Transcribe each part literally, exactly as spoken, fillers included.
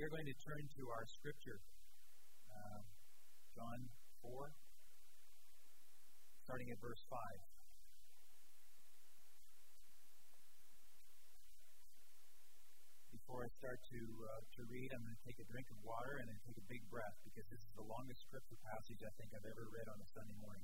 are going to turn to our scripture, uh, John four, starting at verse five. Before I start to uh, to read, I'm going to take a drink of water and then take a big breath, because this is the longest scripture passage I think I've ever read on a Sunday morning.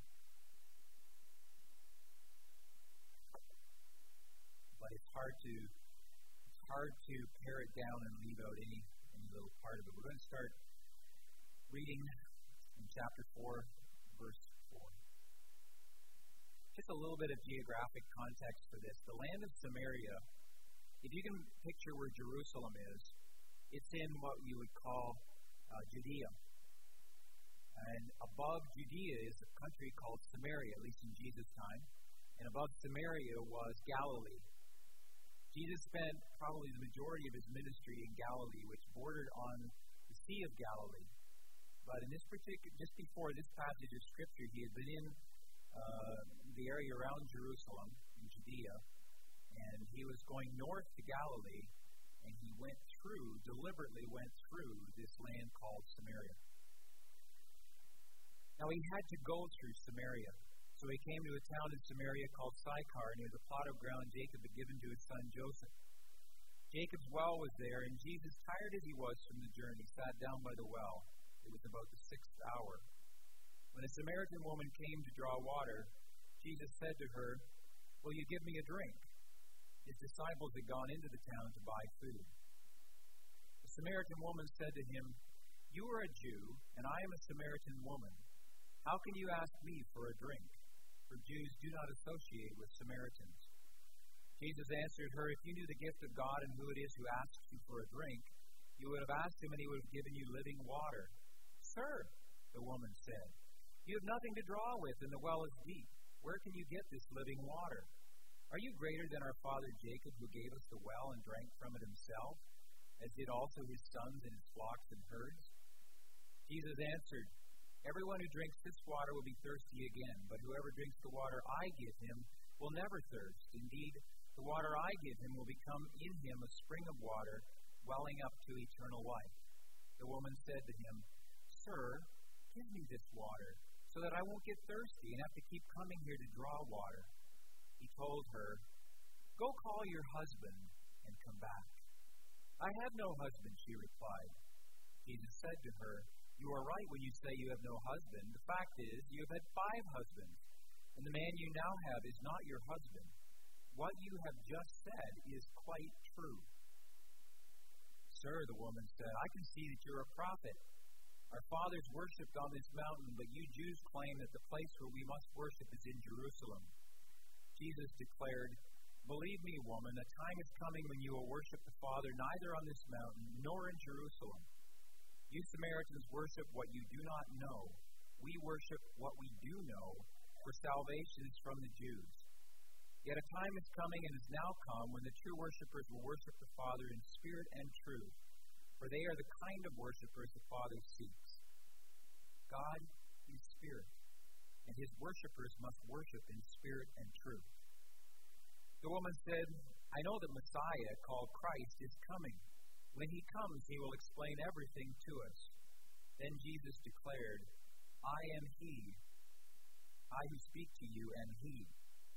But it's hard to it's hard to pare it down and leave out any any little part of it. We're going to start reading in chapter four, verse four. Just a little bit of geographic context for this. The land of Samaria, if you can picture where Jerusalem is, it's in what you would call uh, Judea. And above Judea is a country called Samaria, at least in Jesus' time. And above Samaria was Galilee. Jesus spent probably the majority of his ministry in Galilee, which bordered on the Sea of Galilee. But in this particular, just before this passage of Scripture, he had been in uh, the area around Jerusalem, in Judea, and he was going north to Galilee, and he went through, deliberately went through this land called Samaria. Now he had to go through Samaria. So he came to a town in Samaria called Sychar, near the plot of ground Jacob had given to his son Joseph. Jacob's well was there, and Jesus, tired as he was from the journey, sat down by the well. It was about the sixth hour. When a Samaritan woman came to draw water, Jesus said to her, "Will you give me a drink?" His disciples had gone into the town to buy food. The Samaritan woman said to him, "You are a Jew, and I am a Samaritan woman. How can you ask me for a drink? For Jews do not associate with Samaritans." Jesus answered her, "If you knew the gift of God and who it is who asks you for a drink, you would have asked him, and he would have given you living water." "Sir," the woman said, "you have nothing to draw with, and the well is deep. Where can you get this living water? Are you greater than our father Jacob, who gave us the well and drank from it himself, as did also his sons and his flocks and herds?" Jesus answered, "Everyone who drinks this water will be thirsty again, but whoever drinks the water I give him will never thirst. Indeed, the water I give him will become in him a spring of water, welling up to eternal life." The woman said to him, "Sir, give me this water, so that I won't get thirsty and have to keep coming here to draw water." He told her, "Go call your husband and come back." "I have no husband," she replied. Jesus said to her, "You are right when you say you have no husband. The fact is, you have had five husbands, and the man you now have is not your husband. What you have just said is quite true." "Sir," the woman said, "I can see that you're a prophet. Our fathers worshipped on this mountain, but you Jews claim that the place where we must worship is in Jerusalem." Jesus declared, "Believe me, woman, a time is coming when you will worship the Father neither on this mountain nor in Jerusalem. You Samaritans worship what you do not know. We worship what we do know, for salvation is from the Jews. Yet a time is coming and has now come when the true worshipers will worship the Father in spirit and truth, for they are the kind of worshipers the Father seeks. God is spirit, and his worshipers must worship in spirit and truth." The woman said, "I know that Messiah, called Christ, is coming. When he comes, he will explain everything to us." Then Jesus declared, "I am he. I who speak to you am he."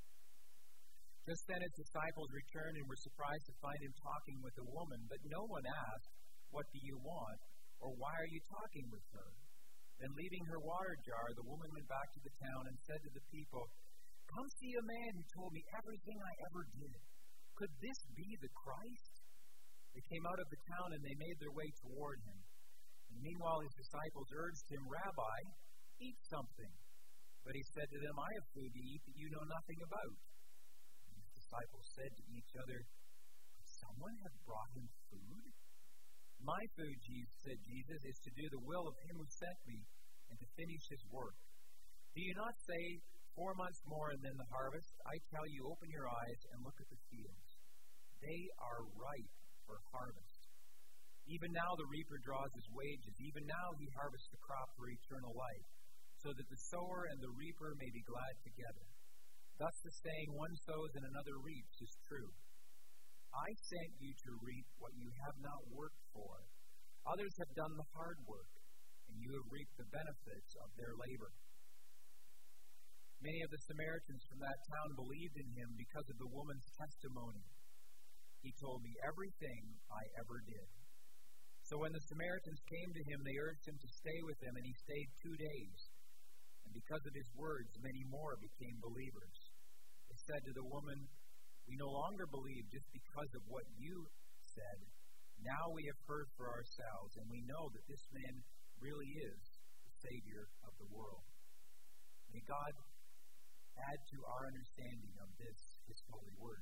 Just then his disciples returned and were surprised to find him talking with a woman, but no one asked, "What do you want?" or "Why are you talking with her?" Then leaving her water jar, the woman went back to the town and said to the people, "Come see a man who told me everything I ever did. Could this be the Christ?" They came out of the town and they made their way toward him. And meanwhile his disciples urged him, "Rabbi, eat something." But he said to them, "I have food to eat that you know nothing about." And his disciples said to each other, "Could someone have brought him food?" "My food," said Jesus, "is to do the will of him who sent me and to finish his work. Do you not say, four months more and then the harvest? I tell you, open your eyes and look at the fields. They are ripe for harvest. Even now the reaper draws his wages. Even now he harvests the crop for eternal life, so that the sower and the reaper may be glad together. Thus the saying, one sows and another reaps, is true. I sent you to reap what you have not worked for. Others have done the hard work, and you have reaped the benefits of their labor. Many of the Samaritans from that town believed in him because of the woman's testimony. He told me everything I ever did. So when the Samaritans came to him, they urged him to stay with them, and he stayed two days. And because of his words, many more became believers. They said to the woman, "We no longer believe just because of what you said. Now we have heard for ourselves, and we know that this man really is the Savior of the world." May God add to our understanding of this, His holy word.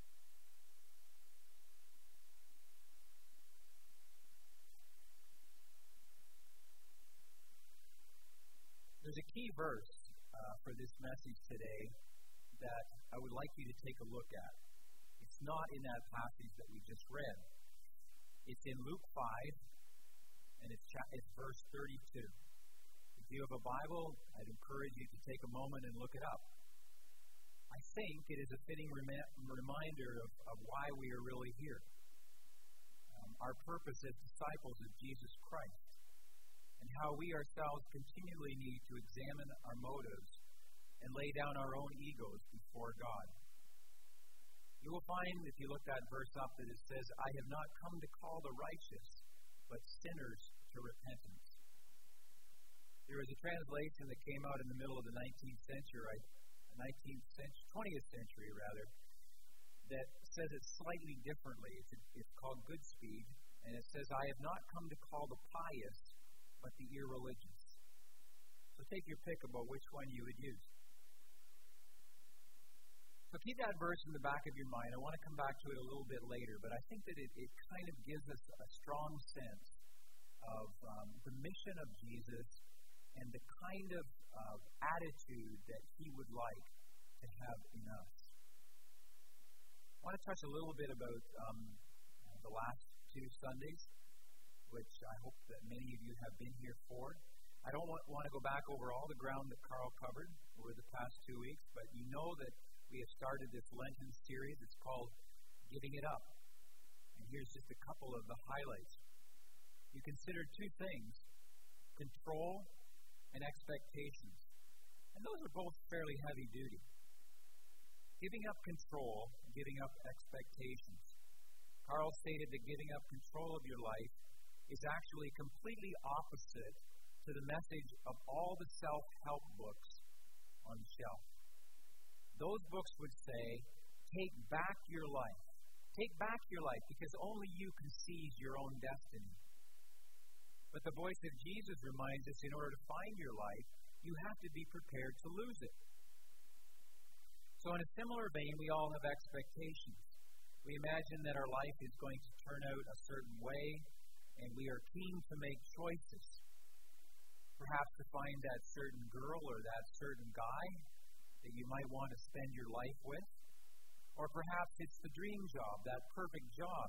There's a key verse uh, for this message today that I would like you to take a look at. It's not in that passage that we just read. It's in Luke five, and it's, it's verse thirty-two. If you have a Bible, I'd encourage you to take a moment and look it up. I think it is a fitting rem- reminder of, of why we are really here. Um, our purpose as disciples of Jesus Christ, and how we ourselves continually need to examine our motives and lay down our own egos before God. You will find, if you look that verse up, that it says, "I have not come to call the righteous, but sinners to repentance." There was a translation that came out in the middle of the nineteenth century, nineteenth century, twentieth century rather, that says it slightly differently. It's, a, it's called Goodspeed, and it says, "I have not come to call the pious, but the irreligious." So take your pick about which one you would use. So keep that verse in the back of your mind. I want to come back to it a little bit later, but I think that it, it kind of gives us a strong sense of um, the mission of Jesus and the kind of uh, attitude that He would like to have in us. I want to touch a little bit about um, the last two Sundays, which I hope that many of you have been here for. I don't want, want to go back over all the ground that Carl covered over the past two weeks, but you know that we have started this Lenten series. It's called Giving It Up. And here's just a couple of the highlights. You consider two things: control and expectations. And those are both fairly heavy duty. Giving up control, giving up expectations. Carl stated that giving up control of your life is actually completely opposite to the message of all the self-help books on the shelf. Those books would say, take back your life. Take back your life because only you can seize your own destiny. But the voice of Jesus reminds us, in order to find your life, you have to be prepared to lose it. So in a similar vein, we all have expectations. We imagine that our life is going to turn out a certain way, and we are keen to make choices. Perhaps to find that certain girl or that certain guy that you might want to spend your life with. Or perhaps it's the dream job, that perfect job.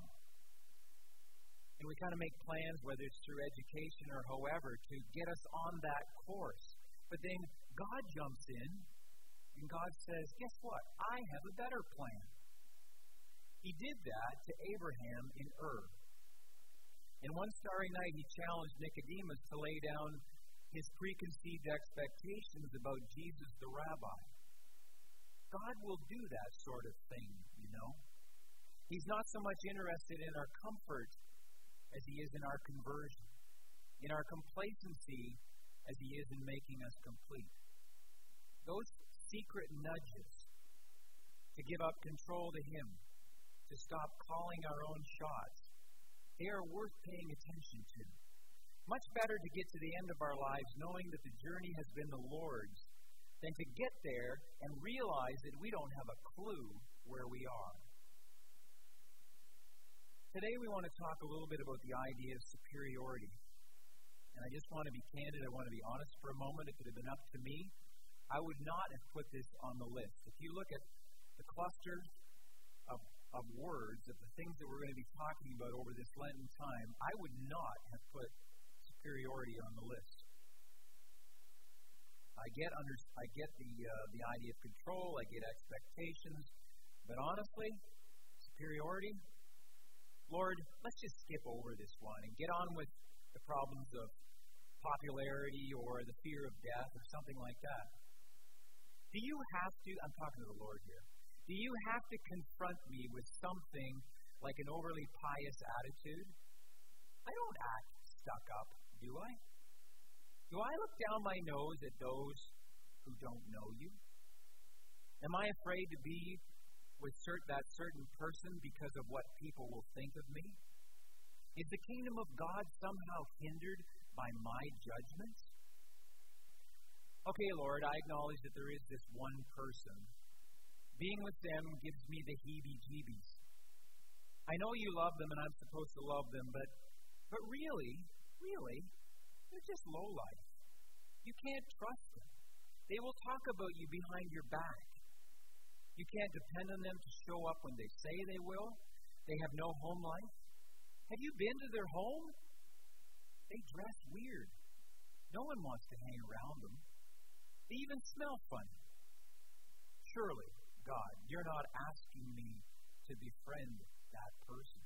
And we kind of make plans, whether it's through education or however, to get us on that course. But then God jumps in, and God says, guess what? I have a better plan. He did that to Abraham in Ur. And one starry night, he challenged Nicodemus to lay down his preconceived expectations about Jesus the rabbi. God will do that sort of thing, you know. He's not so much interested in our comfort as He is in our conversion, in our complacency as He is in making us complete. Those secret nudges to give up control to Him, to stop calling our own shots, they are worth paying attention to. Much better to get to the end of our lives knowing that the journey has been the Lord's than to get there and realize that we don't have a clue where we are. Today we want to talk a little bit about the idea of superiority. And I just want to be candid, I want to be honest for a moment. If it had been up to me, I would not have put this on the list. If you look at the cluster of, of words, of the things that we're going to be talking about over this Lenten time, I would not have put superiority on the list. I get under, I get the uh, the idea of control, I get expectations, but honestly, superiority, Lord, let's just skip over this one and get on with the problems of popularity or the fear of death or something like that. Do you have to, I'm talking to the Lord here, do you have to confront me with something like an overly pious attitude? I don't act stuck up, do I? Do I look down my nose at those who don't know you? Am I afraid to be with cert- that certain person because of what people will think of me? Is the kingdom of God somehow hindered by my judgments? Okay, Lord, I acknowledge that there is this one person. Being with them gives me the heebie-jeebies. I know you love them and I'm supposed to love them, but but really, really, they're just lowlife. You can't trust them. They will talk about you behind your back. You can't depend on them to show up when they say they will. They have no home life. Have you been to their home? They dress weird. No one wants to hang around them. They even smell funny. Surely, God, you're not asking me to befriend that person.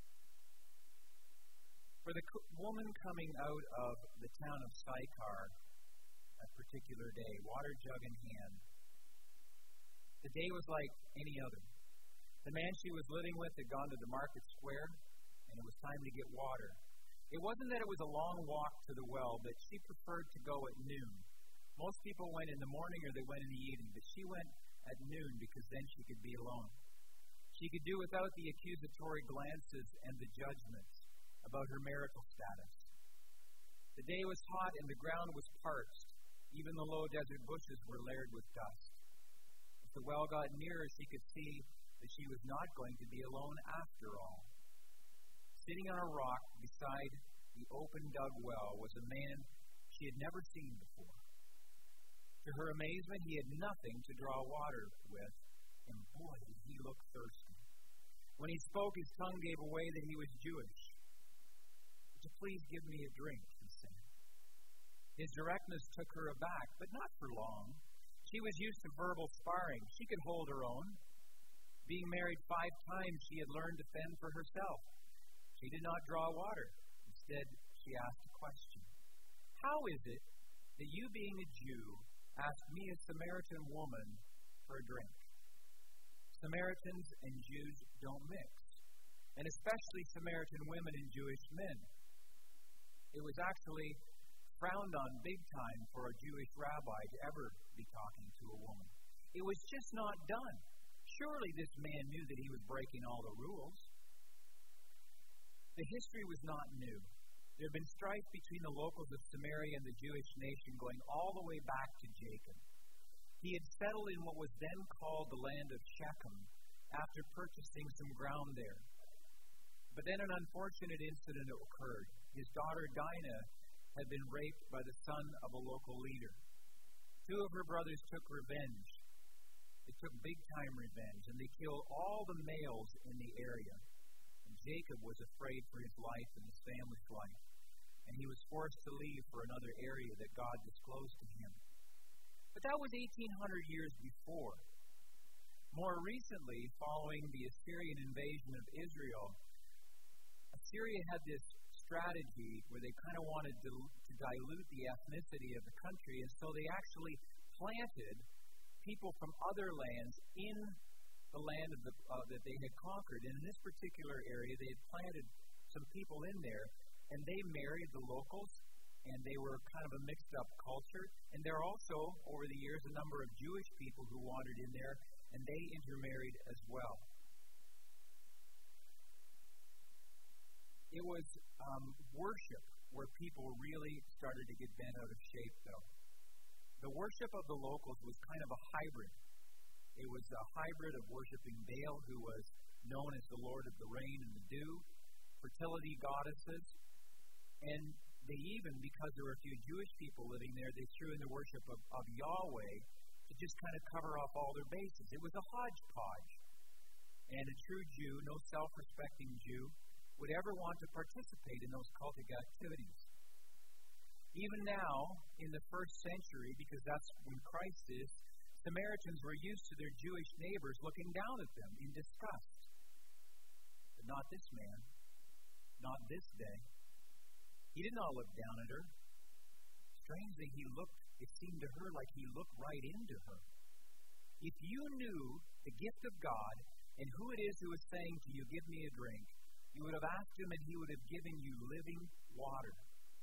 For the co- woman coming out of the town of Sychar that particular day, water jug in hand, the day was like any other. The man she was living with had gone to the market square, and it was time to get water. It wasn't that it was a long walk to the well, but she preferred to go at noon. Most people went in the morning or they went in the evening, but she went at noon because then she could be alone. She could do without the accusatory glances and the judgments about her marital status. The day was hot and the ground was parched. Even the low desert bushes were layered with dust. As the well got nearer, she could see that she was not going to be alone after all. Sitting on a rock beside the open dug well was a man she had never seen before. To her amazement, he had nothing to draw water with, and boy, did he look thirsty. When he spoke, his tongue gave away that he was Jewish. "Would you please give me a drink?" he said. His directness took her aback, but not for long. She was used to verbal sparring. She could hold her own. Being married five times, she had learned to fend for herself. She did not draw water. Instead, she asked a question. "How is it that you, being a Jew, ask me, a Samaritan woman, for a drink?" Samaritans and Jews don't mix, and especially Samaritan women and Jewish men. It was actually frowned on big time for a Jewish rabbi to ever be talking to a woman. It was just not done. Surely this man knew that he was breaking all the rules. The history was not new. There had been strife between the locals of Samaria and the Jewish nation going all the way back to Jacob. He had settled in what was then called the land of Shechem after purchasing some ground there. But then an unfortunate incident occurred. His daughter Dinah had been raped by the son of a local leader. Two of her brothers took revenge. They took big-time revenge, and they killed all the males in the area. And Jacob was afraid for his life and his family's life, and he was forced to leave for another area that God disclosed to him. But that was eighteen hundred years before. More recently, following the Assyrian invasion of Israel, Assyria had this strategy where they kind of wanted to, to dilute the ethnicity of the country, and so they actually planted people from other lands in the land of the, uh, that they had conquered. And in this particular area, they had planted some people in there, and they married the locals, and they were kind of a mixed-up culture. And there are also, over the years, a number of Jewish people who wandered in there, and they intermarried as well. It was um, worship where people really started to get bent out of shape, though. The worship of the locals was kind of a hybrid. It was a hybrid of worshiping Baal, who was known as the Lord of the Rain and the Dew, fertility goddesses, and they even, because there were a few Jewish people living there, they threw in the worship of, of Yahweh to just kind of cover off all their bases. It was a hodgepodge. And a true Jew, no self-respecting Jew, would ever want to participate in those cultic activities. Even now, in the first century, because that's when Christ is, Samaritans were used to their Jewish neighbors looking down at them in disgust. But Not this man. Not this day. He did not look down at her. Strangely, he looked, it seemed to her like he looked right into her. If you knew the gift of God and who it is who is saying to you, give me a drink, you would have asked him and he would have given you living water.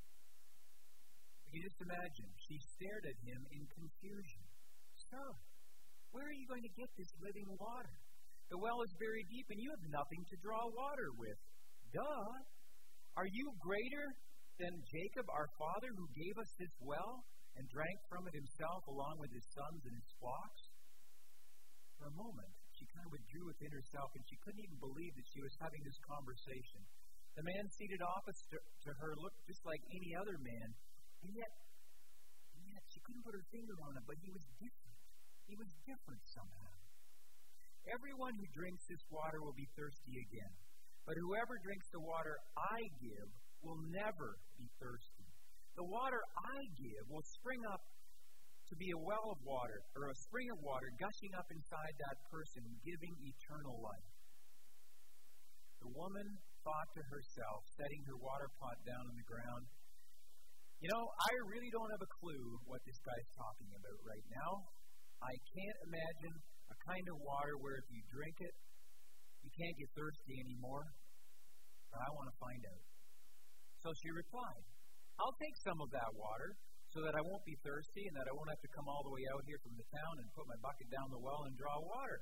You just imagine, she stared at him in confusion. Sir, where are you going to get this living water? The well is very deep and you have nothing to draw water with. Duh! Are you greater than Jacob, our father, who gave us this well and drank from it himself along with his sons and his flocks? For a moment, she kind of withdrew within herself and she couldn't even believe that she was having this conversation. The man seated opposite to her looked just like any other man, and yet, and yet she couldn't put her finger on it, but he was different. He was different somehow. Everyone who drinks this water will be thirsty again, but whoever drinks the water I give will never be thirsty. The water I give will spring up to be a well of water, or a spring of water gushing up inside that person, giving eternal life. The woman thought to herself, setting her water pot down on the ground, you know, I really don't have a clue what this guy's talking about right now. I can't imagine a kind of water where if you drink it, you can't get thirsty anymore, but I want to find out. So she replied, I'll take some of that water so that I won't be thirsty and that I won't have to come all the way out here from the town and put my bucket down the well and draw water.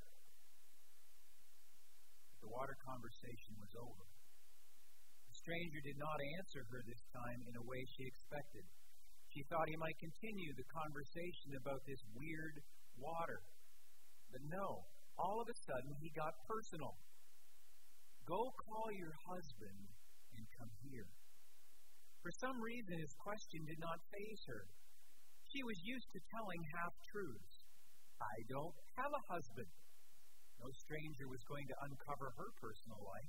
But the water conversation was over. The stranger did not answer her this time in a way she expected. She thought he might continue the conversation about this weird water. But no, all of a sudden he got personal. Go call your husband and come here. For some reason, his question did not faze her. She was used to telling half-truths. I don't have a husband. No stranger was going to uncover her personal life.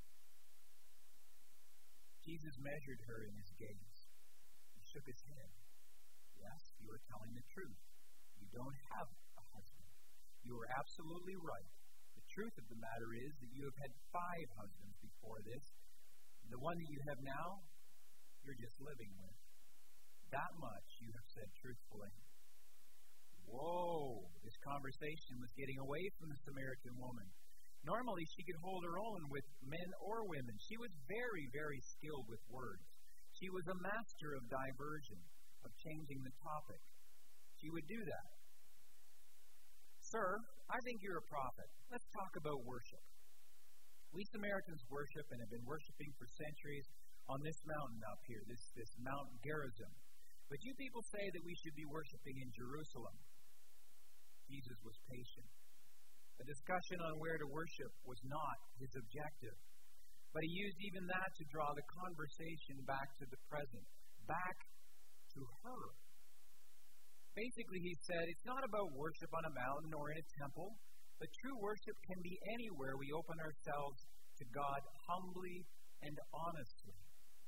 Jesus measured her in his gaze. He shook his head. Yes, you are telling the truth. You don't have a husband. You are absolutely right. The truth of the matter is that you have had five husbands before this. The one that you have now, you're just living with. That much you have said truthfully. Whoa! This conversation was getting away from the Samaritan woman. Normally, she could hold her own with men or women. She was very, very skilled with words. She was a master of diversion, of changing the topic. She would do that. Sir, I think you're a prophet. Let's talk about worship. We Samaritans worship and have been worshiping for centuries on this mountain up here, this, this Mount Gerizim. But you people say that we should be worshiping in Jerusalem. Jesus was patient. The discussion on where to worship was not his objective. But he used even that to draw the conversation back to the present, back to her. Basically, he said, it's not about worship on a mountain or in a temple, but true worship can be anywhere we open ourselves to God humbly and honestly.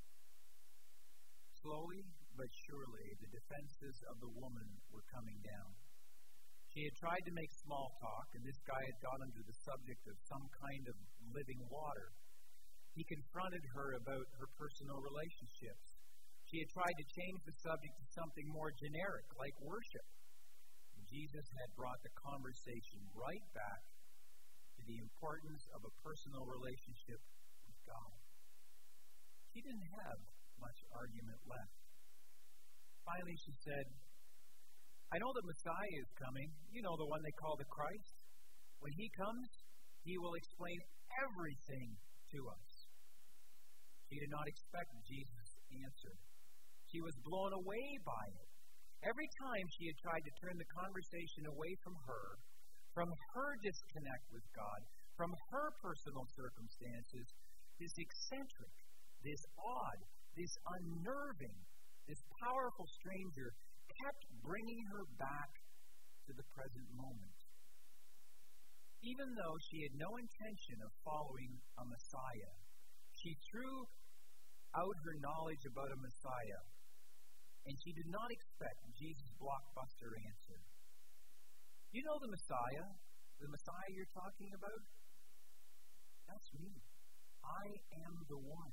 Slowly but surely, the defenses of the woman were coming down. She had tried to make small talk, and this guy had got into the subject of some kind of living water. He confronted her about her personal relationships. She had tried to change the subject to something more generic, like worship. And Jesus had brought the conversation right back to the importance of a personal relationship with God. She didn't have much argument left. Finally, she said, I know the Messiah is coming. You know, the one they call the Christ. When he comes, he will explain everything to us. She did not expect Jesus' answer. She was blown away by it. Every time she had tried to turn the conversation away from her, from her disconnect with God, from her personal circumstances, this eccentric, this odd, this unnerving, this powerful stranger kept bringing her back to the present moment. Even though she had no intention of following a Messiah, she threw out her knowledge about a Messiah, and she did not expect Jesus' blockbuster answer. You know the Messiah? The Messiah you're talking about? That's me. I am the one.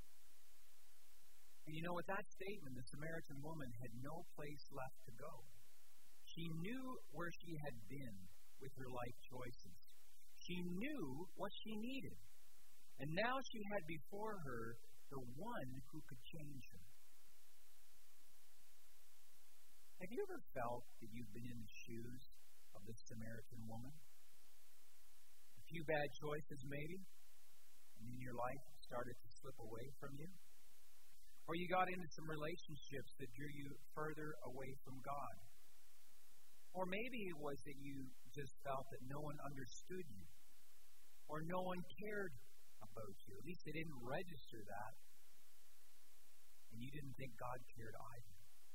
And you know, with that statement, the Samaritan woman had no place left to go. She knew where she had been with her life choices. She knew what she needed. And now she had before her the one who could change her. Have you ever felt that you've been in the shoes of this Samaritan woman? A few bad choices maybe, and then your life started to slip away from you? Or you got into some relationships that drew you further away from God? Or maybe it was that you just felt that no one understood you, or no one cared about you. At least they didn't register that, and you didn't think God cared either.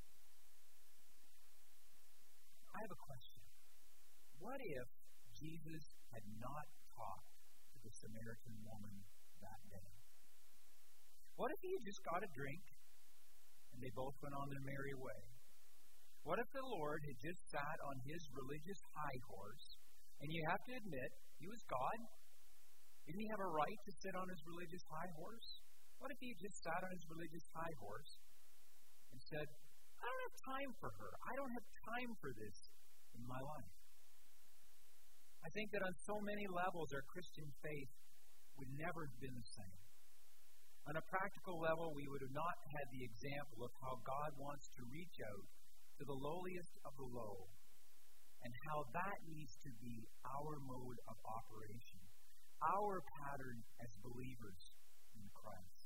I have a question. What if Jesus had not talked to the Samaritan woman that day? What if he had just got a drink and they both went on their merry way? What if the Lord had just sat on his religious high horse, and you have to admit, he was God? Didn't he have a right to sit on his religious high horse? What if he had just sat on his religious high horse and said, I don't have time for her. I don't have time for this in my life. I think that on so many levels, our Christian faith would never have been the same. On a practical level, we would have not had the example of how God wants to reach out to the lowliest of the low, and how that needs to be our mode of operation, our pattern as believers in Christ.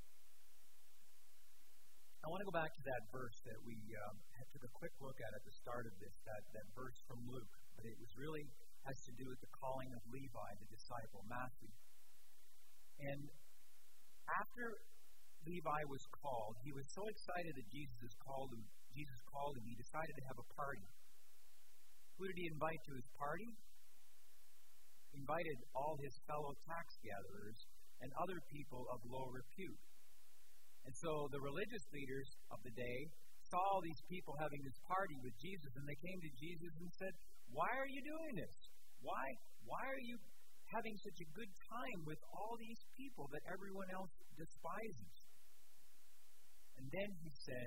I want to go back to that verse that we um, took a quick look at at the start of this, that, that verse from Luke. But it was really has to do with the calling of Levi, the disciple, Matthew. And after Levi was called, he was so excited that Jesus called him. Jesus called him. He decided to have a party. Who did he invite to his party? He invited all his fellow tax gatherers and other people of low repute. And so the religious leaders of the day saw all these people having this party with Jesus, and they came to Jesus and said, why are you doing this? Why, why are you having such a good time with all these people that everyone else despises? And then he said,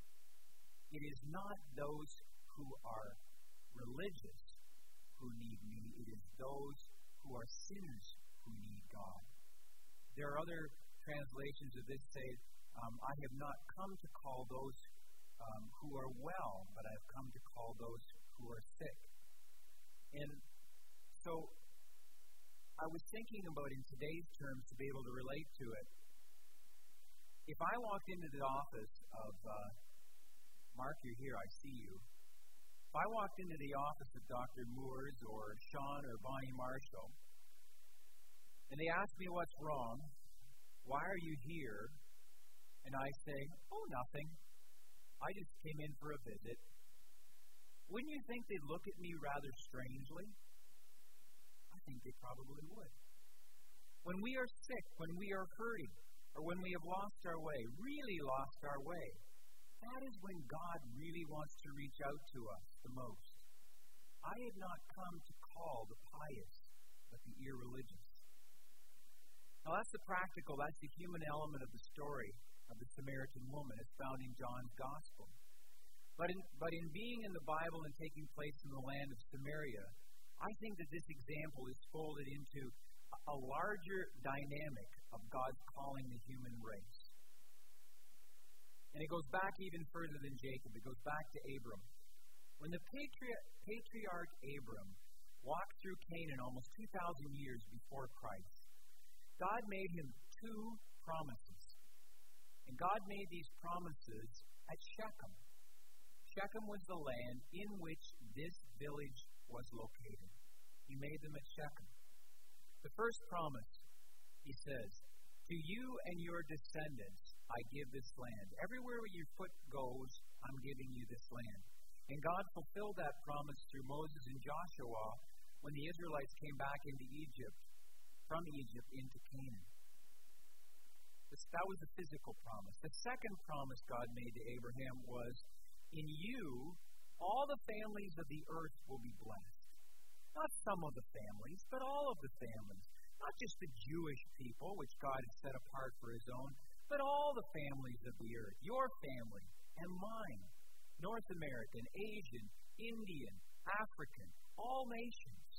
it is not those who are religious who need me, it is those who are sinners who need God. There are other translations of this say, um, I have not come to call those um, who are well, but I have come to call those who are sick. And so I was thinking about, in today's terms, to be able to relate to it. If I walked into the office of, uh, Mark, you're here, I see you. If I walked into the office of Doctor Moores or Sean or Bonnie Marshall, and they asked me what's wrong, why are you here? And I say, oh, nothing. I just came in for a visit. Wouldn't you think they'd look at me rather strangely? I think they probably would. When we are sick, when we are hurting, or when we have lost our way, really lost our way, that is when God really wants to reach out to us the most. I had not come to call the pious, but the irreligious. Now that's the practical, that's the human element of the story of the Samaritan woman. It's found in John's Gospel. But in, but in being in the Bible and taking place in the land of Samaria, I think that this example is folded into a larger dynamic of God's calling the human race. And it goes back even further than Jacob. It goes back to Abram. When the patri- patriarch Abram walked through Canaan almost two thousand years before Christ, God made him two promises. And God made these promises at Shechem. Shechem was the land in which this village was located. He made them at Shechem. The first promise, he says, to you and your descendants I give this land. Everywhere where your foot goes, I'm giving you this land. And God fulfilled that promise through Moses and Joshua when the Israelites came back into Egypt, from Egypt into Canaan. That was the physical promise. The second promise God made to Abraham was, in you, all the families of the earth will be blessed. Not some of the families, but all of the families. Not just the Jewish people, which God has set apart for his own, but all the families of the earth, your family and mine, North American, Asian, Indian, African, all nations.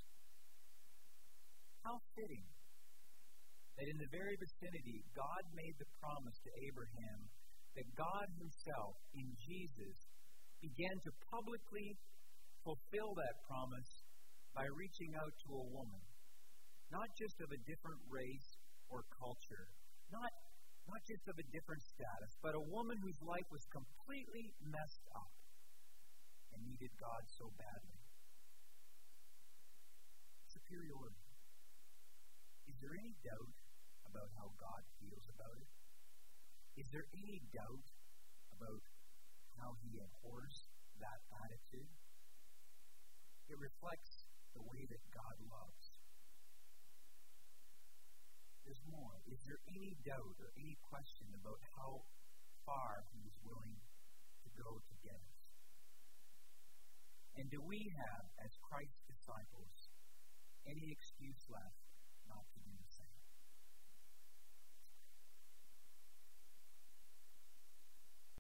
How fitting that in the very vicinity, God made the promise to Abraham that God himself, in Jesus, began to publicly fulfill that promise by reaching out to a woman, not just of a different race or culture, not, not just of a different status, but a woman whose life was completely messed up and needed God so badly. Superiority. Is there any doubt about how God feels about it? Is there any doubt about how he abhors that attitude? It reflects the way that God loves. There's more. Is there any doubt or any question about how far he is willing to go to get us? And do we have, as Christ's disciples, any excuse left